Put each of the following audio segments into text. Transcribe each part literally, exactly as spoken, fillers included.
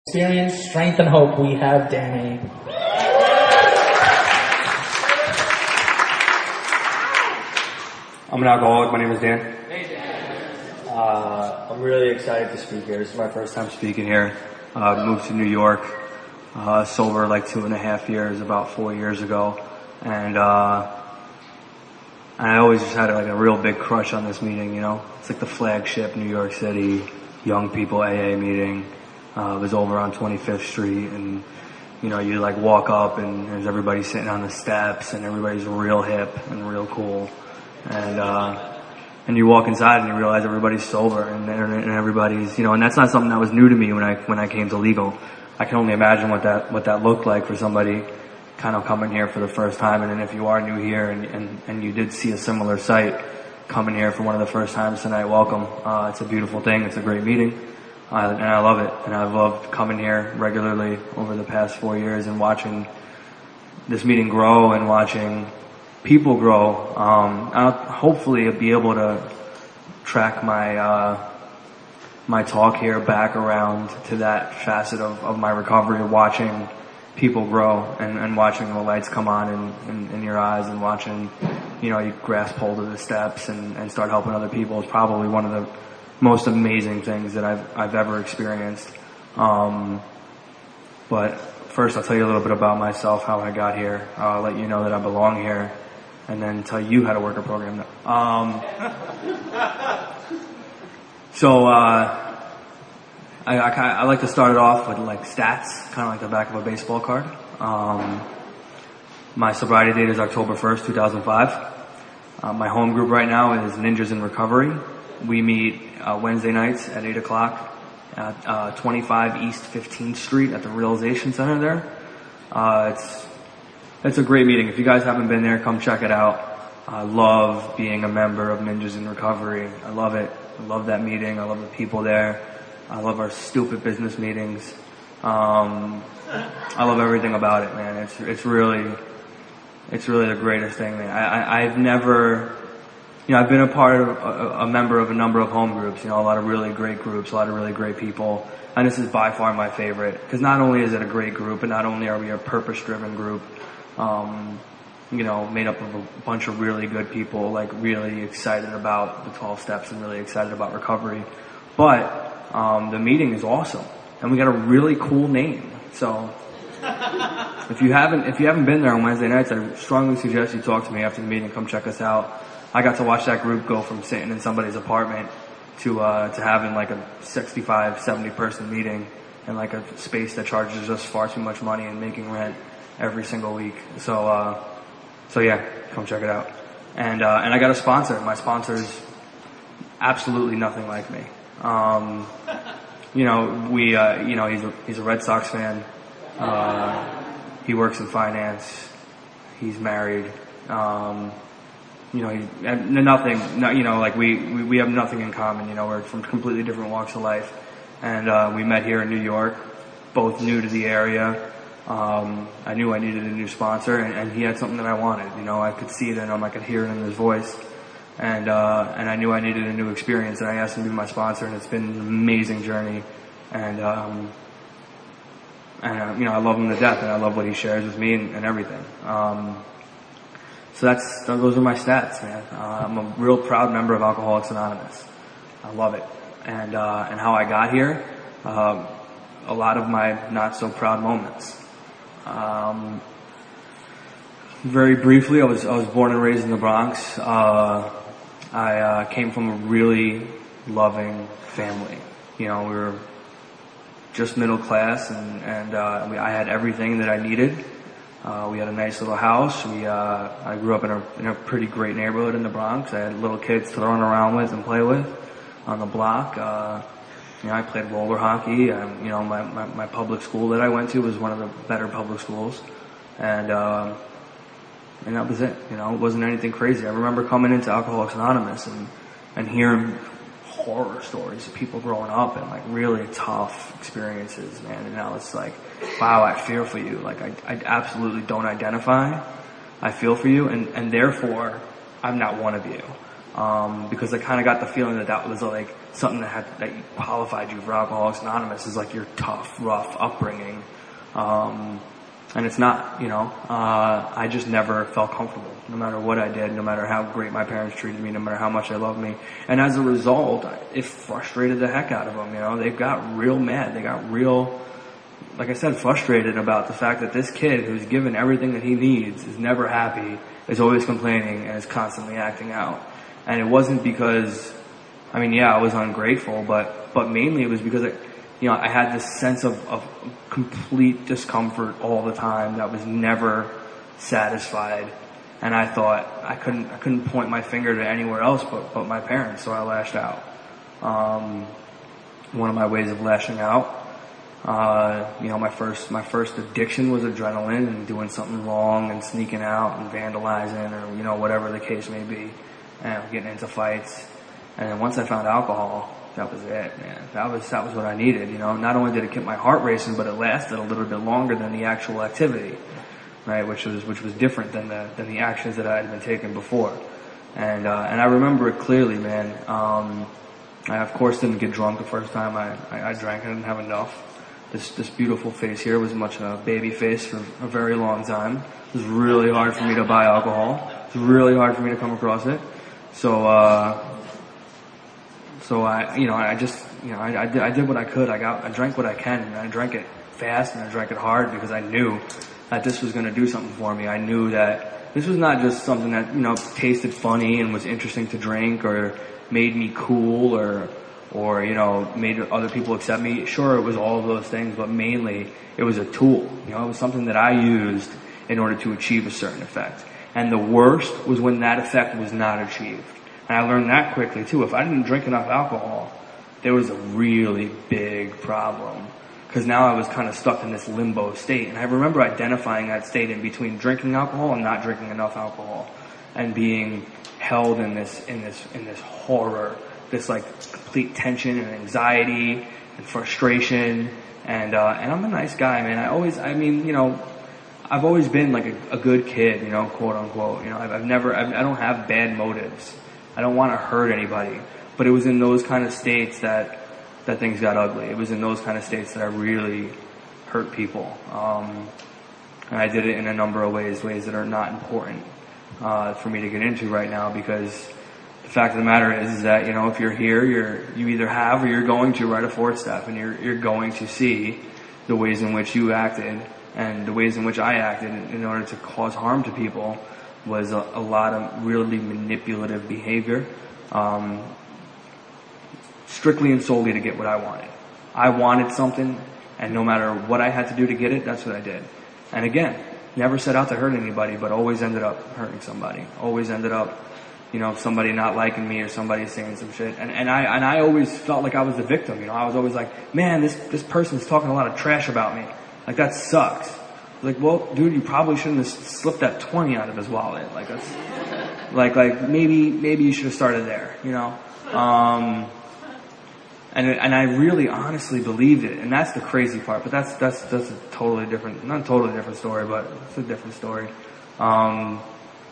Experience, strength, and hope, we have Danny. I'm an alcoholic. My name is Dan. Hey, Dan. Uh, I'm really excited to speak here. This is my first time speaking here. Uh, moved to New York, uh, sober like two and a half years, about four years ago. And, uh, I always just had like a real big crush on this meeting, you know. It's like the flagship New York City young people A A meeting. Uh, it was over on twenty-fifth Street, and, you know, you like walk up and there's everybody sitting on the steps and everybody's real hip and real cool. And, uh, and you walk inside and you realize everybody's sober and, and everybody's, you know, and that's not something that was new to me when I, when I came to legal. I can only imagine what that, what that looked like for somebody kind of coming here for the first time. And then if you are new here and, and, and you did see a similar sight coming here for one of the first times tonight, welcome. Uh, it's a beautiful thing. It's a great meeting. Uh, and I love it. And I've loved coming here regularly over the past four years and watching this meeting grow and watching people grow. Um, I'll hopefully be able to track my, uh, my talk here back around to that facet of, of my recovery, watching people grow and, and watching the lights come on in, in, in your eyes and watching, you know, you grasp hold of the steps and, and start helping other people is probably one of the most amazing things that I've, I've ever experienced. Um, but first I'll tell you a little bit about myself, how I got here. I'll let you know that I belong here and then tell you how to work a program. Um, so, uh, I, I, kinda, I like to start it off with like stats, kind of like the back of a baseball card. Um, my sobriety date is October first, two thousand five. Uh, my home group right now is Ninjas in Recovery. We meet uh, Wednesday nights at eight o'clock at uh, twenty-five East fifteenth Street at the Realization Center there. Uh, it's it's a great meeting. If you guys haven't been there, come check it out. I love being a member of Ninjas in Recovery. I love it. I love that meeting. I love the people there. I love our stupid business meetings. Um, I love everything about it, man. It's it's really it's really the greatest thing, man. I, I I've never. You know, I've been a part of, a, a member of a number of home groups, you know, a lot of really great groups, a lot of really great people. And this is by far my favorite. Because not only is it a great group, but not only are we a purpose-driven group, um, you know, made up of a bunch of really good people, like really excited about the twelve steps and really excited about recovery. But, um, the meeting is awesome. And we got a really cool name. So, if you haven't, if you haven't been there on Wednesday nights, I strongly suggest you talk to me after the meeting, come check us out. I got to watch that group go from sitting in somebody's apartment to, uh, to having like a sixty-five, seventy person meeting in like a space that charges us far too much money and making rent every single week. So, uh, so yeah, come check it out. And, uh, and I got a sponsor. My sponsor's absolutely nothing like me. Um, you know, we, uh, you know, he's a, he's a Red Sox fan. Uh, he works in finance. He's married. Um, You know, he, nothing, no, you know, like we, we, we have nothing in common, you know, we're from completely different walks of life. And, uh, we met here in New York, both new to the area. Um, I knew I needed a new sponsor and, and he had something that I wanted, you know, I could see it in him, I could hear it in his voice. And, uh, and I knew I needed a new experience and I asked him to be my sponsor and it's been an amazing journey. And, um, and, uh, you know, I love him to death and I love what he shares with me and, and everything. Um, So that's, those are my stats, man. Uh, I'm a real proud member of Alcoholics Anonymous. I love it. And, uh, and how I got here, um, a lot of my not so proud moments. Um, very briefly, I was, I was born and raised in the Bronx. Uh, I, uh, came from a really loving family. You know, we were just middle class and, and, uh, we, I had everything that I needed. Uh, we had a nice little house. We, uh, I grew up in a, in a pretty great neighborhood in the Bronx. I had little kids to run around with and play with on the block. Uh, you know, I played roller hockey. Um, you know, my, my, my public school that I went to was one of the better public schools. And, uh, and that was it. You know, it wasn't anything crazy. I remember coming into Alcoholics Anonymous and, and hearing horror stories of people growing up and like really tough experiences, man. And now it's like, wow, I fear for you. Like I, I absolutely don't identify. I feel for you and, and therefore I'm not one of you. Um, because I kind of got the feeling that that was like something that had, that qualified you for Alcoholics Anonymous, is like your tough, rough upbringing. Um, and it's not, you know, uh, I just never felt comfortable, no matter what I did, no matter how great my parents treated me, no matter how much they loved me. And as a result, it frustrated the heck out of them, you know, they got real mad, they got real, like I said, frustrated about the fact that this kid who's given everything that he needs is never happy, is always complaining, and is constantly acting out. And it wasn't because, I mean, yeah, I was ungrateful, but, but mainly it was because, it, you know, I had this sense of, of complete discomfort all the time that was never satisfied. And I thought I couldn't, I couldn't point my finger to anywhere else but, but my parents, so I lashed out. Um, one of my ways of lashing out, uh, you know, my first, my first addiction was adrenaline and doing something wrong and sneaking out and vandalizing or, you know, whatever the case may be. And getting into fights. And then once I found alcohol, that was it, man. That was, that was what I needed, you know. Not only did it keep my heart racing, but it lasted a little bit longer than the actual activity, right? Which was, which was different than the, than the actions that I had been taking before. And, uh, and I remember it clearly, man. Um, I of course didn't get drunk the first time I, I, I drank. I didn't have enough. This, this beautiful face here was much a baby face for a very long time. It was really hard for me to buy alcohol. It was really hard for me to come across it. So, uh, so I, you know, I just, you know, I, I, did, I did what I could. I got, I drank what I can, and I drank it fast, and I drank it hard because I knew that this was going to do something for me. I knew that this was not just something that, you know, tasted funny and was interesting to drink or made me cool or, or, you know, made other people accept me. Sure, it was all of those things, but mainly it was a tool. You know, it was something that I used in order to achieve a certain effect. And the worst was when that effect was not achieved. And I learned that quickly too. If I didn't drink enough alcohol, there was a really big problem. Because now I was kind of stuck in this limbo state. And I remember identifying that state in between drinking alcohol and not drinking enough alcohol. And being held in this, in this, in this horror. This like complete tension and anxiety and frustration. And, uh, and I'm a nice guy, man. I always, I mean, you know, I've always been like a, a good kid, you know, quote unquote. You know, I've, I've never, I've, I don't have bad motives. I don't want to hurt anybody. But it was in those kind of states that, that things got ugly. It was in those kind of states that I really hurt people. Um, and I did it in a number of ways, ways that are not important, uh, for me to get into right now, because the fact of the matter is, is that, you know, if you're here, you're, you either have or you're going to write a fourth step, and you're, you're going to see the ways in which you acted. And the ways in which I acted in order to cause harm to people was a, a lot of really manipulative behavior, um, strictly and solely to get what I wanted. I wanted something, and no matter what I had to do to get it, that's what I did. And again, never set out to hurt anybody, but always ended up hurting somebody. Always ended up, you know, somebody not liking me or somebody saying some shit. And, and I and I always felt like I was the victim. You know, I was always like, man, this this person's talking a lot of trash about me. Like, that sucks. Like, well, dude, you probably shouldn't have slipped that twenty out of his wallet. Like, that's, like, like, maybe, maybe you should have started there, you know? Um, and, and I really honestly believed it. And that's the crazy part. But that's, that's, that's a totally different, not a totally different story, but it's a different story. Um,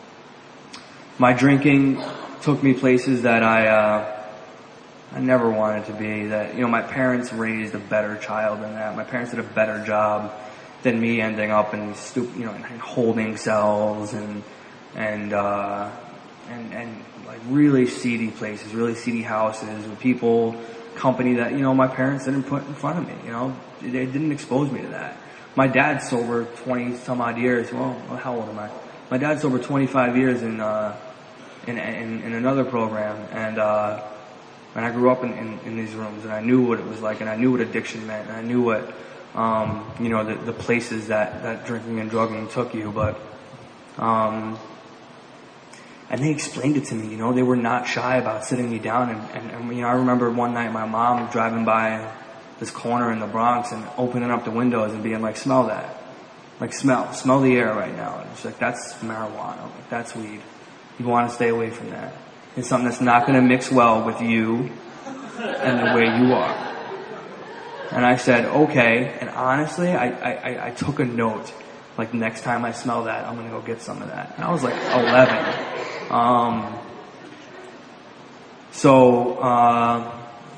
my drinking took me places that I, uh, I never wanted to be. That, you know, my parents raised a better child than that. My parents did a better job than me ending up in stupid, you know, in holding cells and and uh, and and like really seedy places, really seedy houses with people, company that, you know, my parents didn't put in front of me. You know, they didn't expose me to that. My dad's sober twenty some odd years. Well, how old am I? My dad's sober twenty-five years in uh, in, in in another program, and. uh And I grew up in, in, in these rooms, and I knew what it was like, and I knew what addiction meant, and I knew what, um, you know, the, the places that, that drinking and drugging took you. But, um, and they explained it to me. You know, they were not shy about sitting me down, and, and, and you know, I remember one night my mom driving by this corner in the Bronx and opening up the windows and being like, "Smell that, like smell, smell the air right now." And it's like, that's marijuana, like that's weed. You want to stay away from that. It's something that's not going to mix well with you and the way you are. And I said, okay. And honestly, I, I, I took a note. Like, next time I smell that, I'm going to go get some of that. And I was like eleven. Um, So, uh,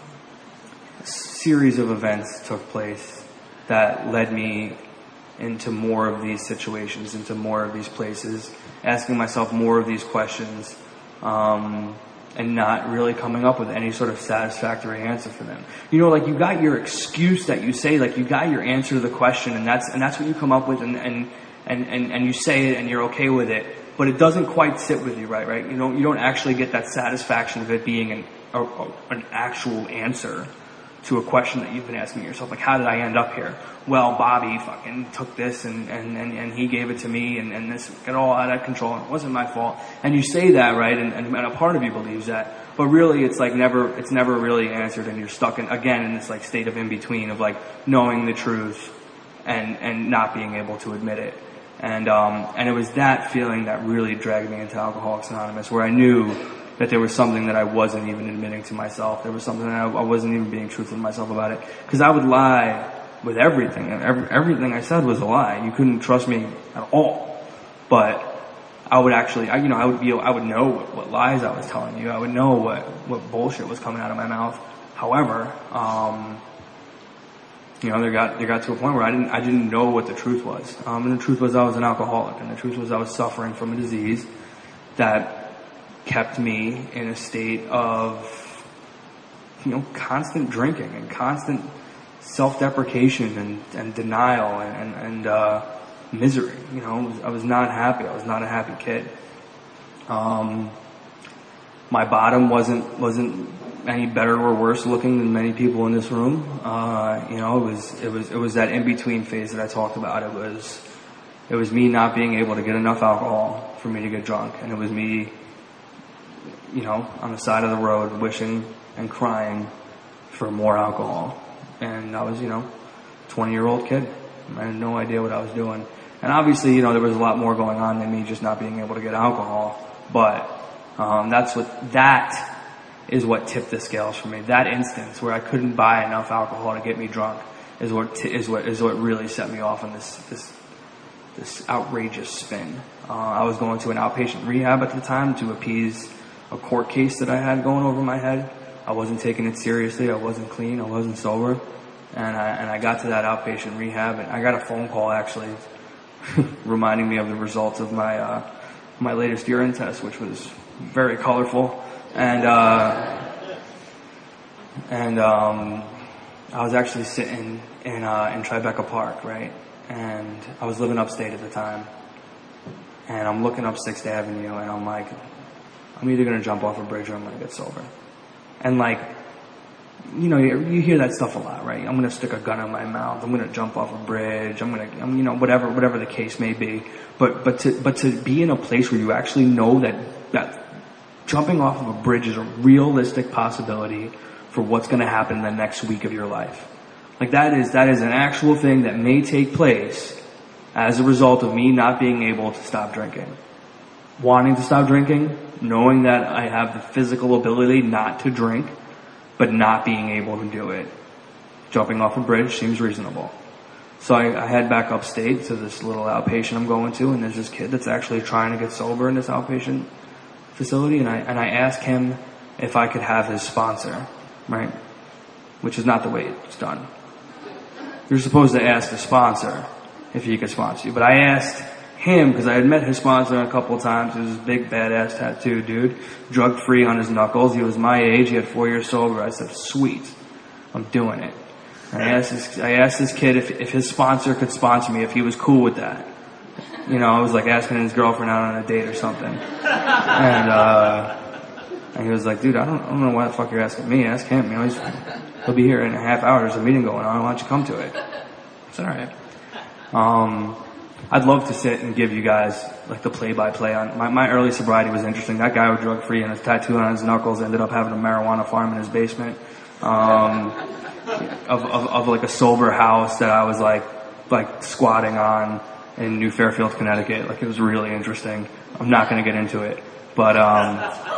a series of events took place that led me into more of these situations, into more of these places, asking myself more of these questions, um, and not really coming up with any sort of satisfactory answer for them. You know, like you got your excuse that you say, like you got your answer to the question, and that's and that's what you come up with, and and and and, and you say it, and you're okay with it, but it doesn't quite sit with you, right? Right? You don't you don't actually get that satisfaction of it being an a, a, an actual answer to a question that you've been asking yourself, like, how did I end up here? Well, Bobby fucking took this and, and, and, and he gave it to me and, and this got all out of control and it wasn't my fault. And you say that, right? And, and a part of you believes that. But really it's like never, it's never really answered, and you're stuck in, again, in this like state of in between of like knowing the truth and, and not being able to admit it. And, um, and it was that feeling that really dragged me into Alcoholics Anonymous, where I knew that there was something that I wasn't even admitting to myself. There was something that I, I wasn't even being truthful to myself about it. Because I would lie with everything. And every, everything I said was a lie. You couldn't trust me at all. But I would actually, I, you know, I would be, I would know what, what lies I was telling you. I would know what, what bullshit was coming out of my mouth. However, um, you know, there got, there got to a point where I didn't, I didn't know what the truth was. Um, and the truth was I was an alcoholic. And the truth was I was suffering from a disease that kept me in a state of, you know, constant drinking and constant self-deprecation and, and denial and, and uh, misery. You know, I was not happy. I was not a happy kid. Um, my bottom wasn't wasn't any better or worse looking than many people in this room. Uh, you know, it was it was it was that in-between phase that I talked about. It was it was me not being able to get enough alcohol for me to get drunk, and it was me, you know, on the side of the road wishing and crying for more alcohol. And I was, you know, twenty year old kid. I had no idea what I was doing. And obviously, you know, there was a lot more going on than me just not being able to get alcohol. But, um, that's what, that is what tipped the scales for me. That instance where I couldn't buy enough alcohol to get me drunk is what, t- is what, is what really set me off on this, this, this outrageous spin. Uh, I was going to an outpatient rehab at the time to appease a court case that I had going over my head. I wasn't taking it seriously. I wasn't clean. I wasn't sober. And I, and I got to that outpatient rehab, and I got a phone call actually reminding me of the results of my, uh, my latest urine test, which was very colorful. And, uh, and, um, I was actually sitting in, uh, in Tribeca Park, right? And I was living upstate at the time. And I'm looking up sixth Avenue, and I'm like, I'm either going to jump off a bridge or I'm going to get sober. And like, you know, you, you hear that stuff a lot, right? I'm going to stick a gun in my mouth. I'm going to jump off a bridge. I'm going to, I'm, you know, whatever, whatever the case may be. But, but to, but to be in a place where you actually know that, that jumping off of a bridge is a realistic possibility for what's going to happen in the next week of your life. Like that is, that is an actual thing that may take place as a result of me not being able to stop drinking. Wanting to stop drinking, knowing that I have the physical ability not to drink, but not being able to do it. Jumping off a bridge seems reasonable. So I, I head back upstate to this little outpatient I'm going to, and there's this kid that's actually trying to get sober in this outpatient facility, and I, and I ask him if I could have his sponsor, right? Which is not the way it's done. You're supposed to ask the sponsor if he could sponsor you, but I asked him, because I had met his sponsor a couple of times. He was this big badass tattoo dude, drug free on his knuckles. He was my age. He had four years sober. I said, sweet, I'm doing it. And I asked this, I asked this kid if, if his sponsor could sponsor me, if he was cool with that. You know, I was like asking his girlfriend out on a date or something. And, uh, and he was like, dude, I don't, I don't know why the fuck you're asking me. Ask him. You know, he's, he'll be here in a half hour. There's a meeting going on. Why don't you come to it? I said, all right. Um, I'd love to sit and give you guys like the play-by-play on my, my early sobriety was interesting. That guy was drug-free and his tattoo on his knuckles ended up having a marijuana farm in his basement, um, of, of, of like a sober house that I was like, like squatting on in New Fairfield, Connecticut. Like it was really interesting. I'm not going to get into it, but, um,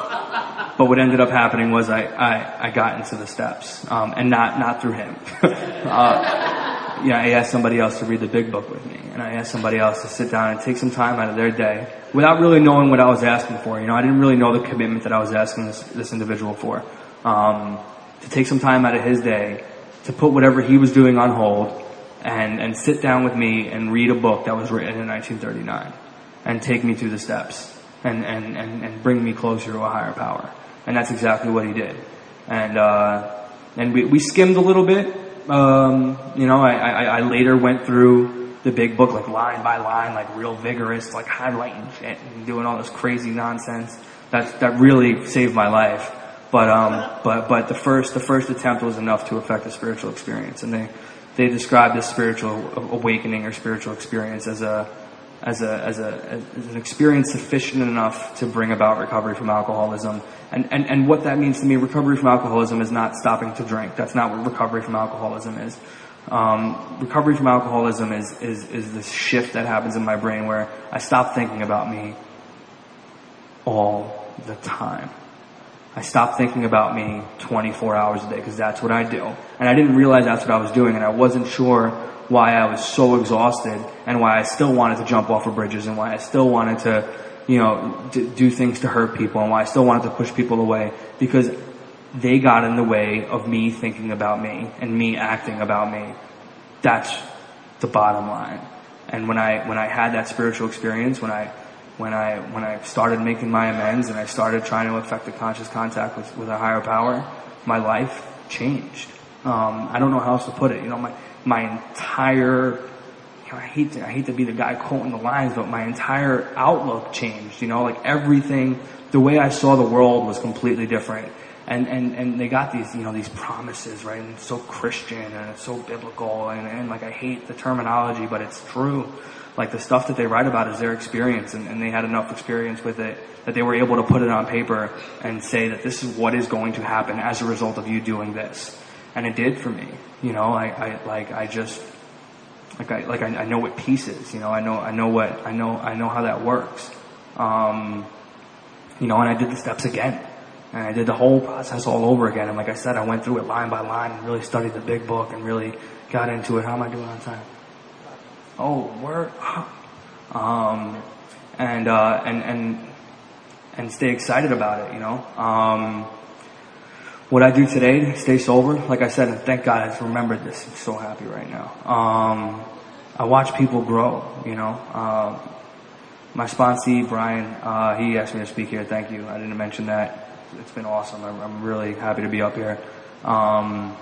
but what ended up happening was I, I, I got into the steps, um, and not, not through him. uh, yeah, I asked somebody else to read the big book with me, and I asked somebody else to sit down and take some time out of their day without really knowing what I was asking for. You know, I didn't really know the commitment that I was asking this, this individual for. Um, to take some time out of his day, to put whatever he was doing on hold, and, and sit down with me and read a book that was written in nineteen thirty-nine, and take me through the steps, and, and, and, and bring me closer to a higher power. And that's exactly what he did. And, uh, and we, we skimmed a little bit. Um, you know, I, I, I later went through the big book, like line by line, like real vigorous, like highlighting shit and doing all this crazy nonsense. That, that really saved my life. But, um, but, but the first, the first attempt was enough to affect the spiritual experience. And they, they described this spiritual awakening or spiritual experience as a, as a, as a, as an experience sufficient enough to bring about recovery from alcoholism. And, and, and what that means to me, recovery from alcoholism is not stopping to drink. That's not what recovery from alcoholism is. Um, recovery from alcoholism is, is, is this shift that happens in my brain where I stop thinking about me all the time. I stopped thinking about me twenty-four hours a day, because that's what I do. And I didn't realize that's what I was doing, and I wasn't sure why I was so exhausted, and why I still wanted to jump off of bridges, and why I still wanted to, you know, d- do things to hurt people, and why I still wanted to push people away, because they got in the way of me thinking about me, and me acting about me. That's the bottom line. And when I, when I had that spiritual experience, when I, when I, when I started making my amends, and I started trying to affect the conscious contact with, with a higher power, my life changed. Um, I don't know how else to put it. You know, my, my entire, you know, I hate to, I hate to be the guy quoting the lines, but my entire outlook changed. You know, like everything, the way I saw the world was completely different. And, and, and they got these, you know, these promises, right? And it's so Christian and it's so biblical, and, and like I hate the terminology, but it's true. Like the stuff that they write about is their experience, and, and they had enough experience with it that they were able to put it on paper and say that this is what is going to happen as a result of you doing this. And it did for me. You know, I, I like I just like I like I, I know what peace is. You know, I know I know what I know I know how that works. Um, you know, and I did the steps again, and I did the whole process all over again. And like I said, I went through it line by line and really studied the big book and really got into it. How am I doing on time? Oh, word. Um, and uh, and and and stay excited about it. You know. Um, What I do today, stay sober, like I said, and thank God I remembered this. I'm so happy right now. Um, I watch people grow, you know. Um, my sponsee, Brian, uh, he asked me to speak here. Thank you. I didn't mention that. It's been awesome. I'm, I'm really happy to be up here. Um,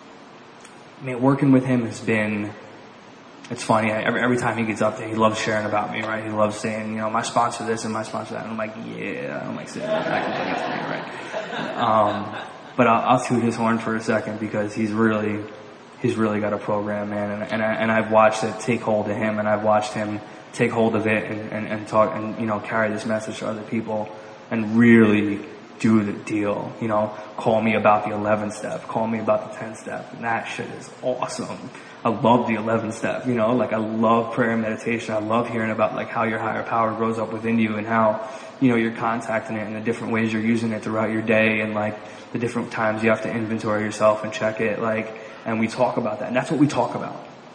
I mean, working with him has been, it's funny. I, every, every time he gets up there, he loves sharing about me, right? He loves saying, you know, my sponsor this and my sponsor that. And I'm like, yeah, I'm like sitting back and thinking, it's me, right? Um, But I'll, I'll toot his horn for a second, because he's really, he's really got a program, man. And, and, I, and I've watched it take hold of him, and I've watched him take hold of it and, and, and talk and, you know, carry this message to other people and really do the deal. You know, call me about the eleventh step, call me about the tenth step. And that shit is awesome. I love the eleventh step, you know, like I love prayer and meditation. I love hearing about like how your higher power grows up within you, and how, you know, you're contacting it in the different ways you're using it throughout your day, and like the different times you have to inventory yourself and check it, like, and we talk about that. And that's what we talk about.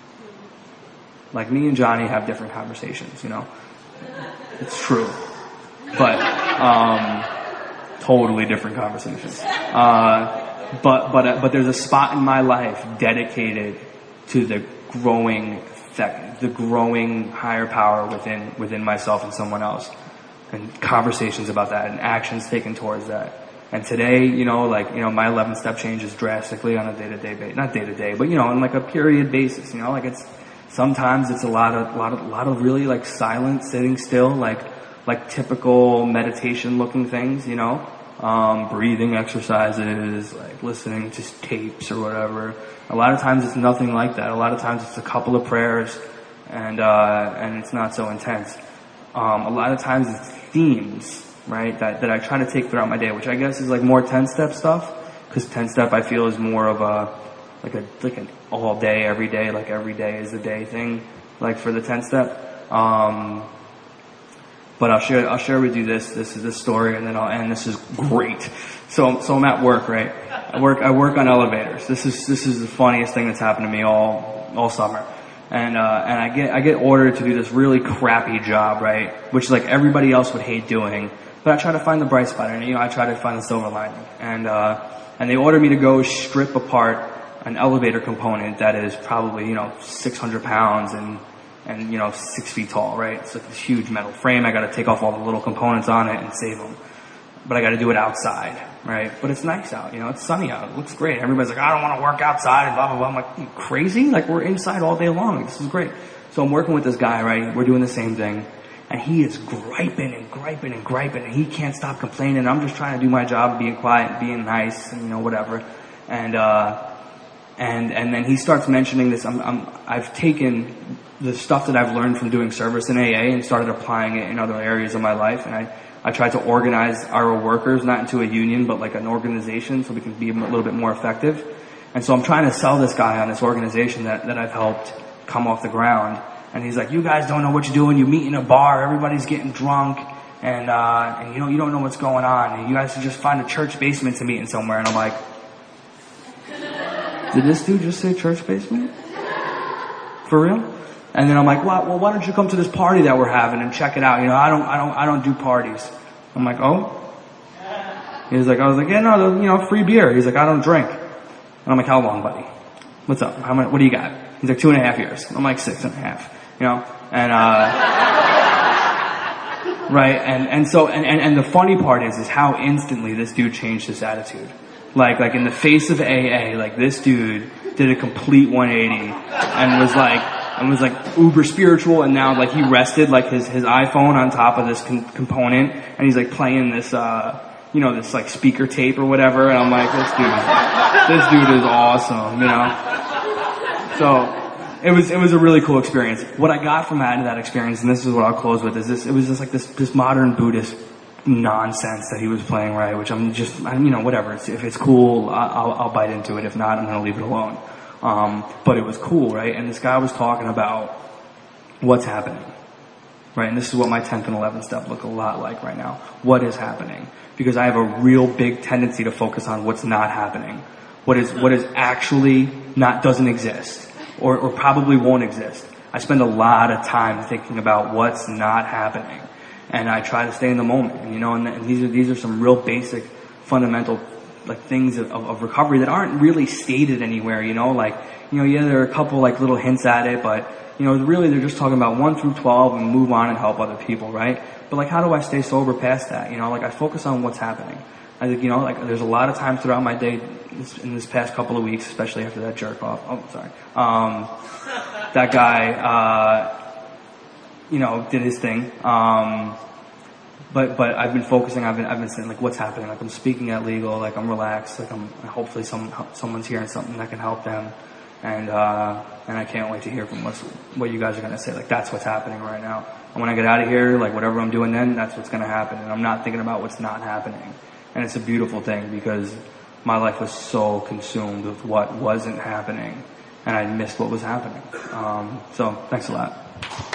Like me and Johnny have different conversations, you know. It's true. But, um, totally different conversations. Uh, but, but, uh, but there's a spot in my life dedicated to the growing, the growing higher power within, within myself and someone else. And conversations about that and actions taken towards that. And today, you know, like, you know, my eleventh step changes drastically on a day-to-day basis. Not day-to-day, but, you know, on like a period basis, you know, like it's, sometimes it's a lot of, lot of, lot of really like silent, sitting still, like, like typical meditation looking things, you know, um, breathing exercises, like listening to tapes or whatever. A lot of times it's nothing like that. A lot of times it's a couple of prayers, and, uh, and it's not so intense. Um, a lot of times it's themes, right, that, that I try to take throughout my day, which I guess is like more ten-step stuff, because ten-step I feel is more of a, like a, like an all day, every day, like every day is a day thing, like for the ten-step. Um, but I'll share, I'll share with you this, this is this story, and then I'll end. This is great. So, so I'm at work, right? I work, I work on elevators. This is, this is the funniest thing that's happened to me all, all summer. And, uh, and I get, I get ordered to do this really crappy job, right? Which like everybody else would hate doing. But I try to find the bright spot, and you know, I try to find the silver lining. And, uh, and they ordered me to go strip apart an elevator component that is probably, you know, six hundred pounds and, and, you know, six feet tall, right? It's like this huge metal frame. I gotta take off all the little components on it and save them. But I gotta do it outside, right? But it's nice out, you know, it's sunny out. It looks great. Everybody's like, I don't wanna work outside and blah, blah, blah. I'm like, you crazy? Like, we're inside all day long. This is great. So I'm working with this guy, right? We're doing the same thing. And he is griping and griping and griping, and he can't stop complaining. I'm just trying to do my job, being quiet, being nice, and, you know, whatever. And, uh, And, and then he starts mentioning this. I'm, I'm, I've taken the stuff that I've learned from doing service in A A and started applying it in other areas of my life. And I, I tried to organize our workers, not into a union, but like an organization so we can be a little bit more effective. And so I'm trying to sell this guy on this organization that, that I've helped come off the ground. And he's like, you guys don't know what you're doing. You meet in a bar. Everybody's getting drunk. And, uh, and you know, you don't know what's going on. And you guys should just find a church basement to meet in somewhere. And I'm like, did this dude just say church basement? For real? And then I'm like, well, well, why don't you come to this party that we're having and check it out? You know, I don't, I don't, I don't do parties. I'm like, oh? He's like, I was like, yeah, no, you know, free beer. He's like, I don't drink. And I'm like, how long, buddy? What's up? How many, what do you got? He's like, two and a half years. I'm like, six and a half. You know, and uh, right, and and so, and, and and the funny part is, is how instantly this dude changed his attitude. Like, like in the face of A A, like this dude did a complete one eighty and was like, and was like uber spiritual, and now like he rested like his, his iPhone on top of this con- component, and he's like playing this, uh, you know, this like speaker tape or whatever, and I'm like, this dude, this dude is awesome, you know? So, it was, it was a really cool experience. What I got from out of that experience, and this is what I'll close with, is this, it was just like this, this modern Buddhist nonsense that he was playing, right? Which I'm just, I'm, you know, whatever. It's, if it's cool, I'll, I'll bite into it. If not, I'm gonna leave it alone. Um, but it was cool, right? And this guy was talking about what's happening, right? And this is what my tenth and eleventh step look a lot like right now. What is happening? Because I have a real big tendency to focus on what's not happening. What is, what is actually not, doesn't exist. Or, or probably won't exist. I spend a lot of time thinking about what's not happening. And I try to stay in the moment, and, you know, and, and these are, these are some real basic, fundamental, like, things of, of recovery that aren't really stated anywhere, you know, like, you know, yeah, there are a couple, like, little hints at it, but, you know, really they're just talking about one through twelve and move on and help other people, right? But, like, how do I stay sober past that, you know, like, I focus on what's happening. I think, you know, like, there's a lot of times throughout my day, in this past couple of weeks, especially after that jerk off, oh, sorry, um, that guy, uh, you know, did his thing. Um, but, but I've been focusing, I've been, I've been saying, like, what's happening? Like, I'm speaking at legal, like, I'm relaxed, like, I'm, hopefully some, someone's hearing something that can help them. And, uh, and I can't wait to hear from what's, what you guys are gonna say. Like, that's what's happening right now. And when I get out of here, like, whatever I'm doing then, that's what's gonna happen. And I'm not thinking about what's not happening. And it's a beautiful thing because my life was so consumed with what wasn't happening. And I missed what was happening. Um, so, thanks a lot.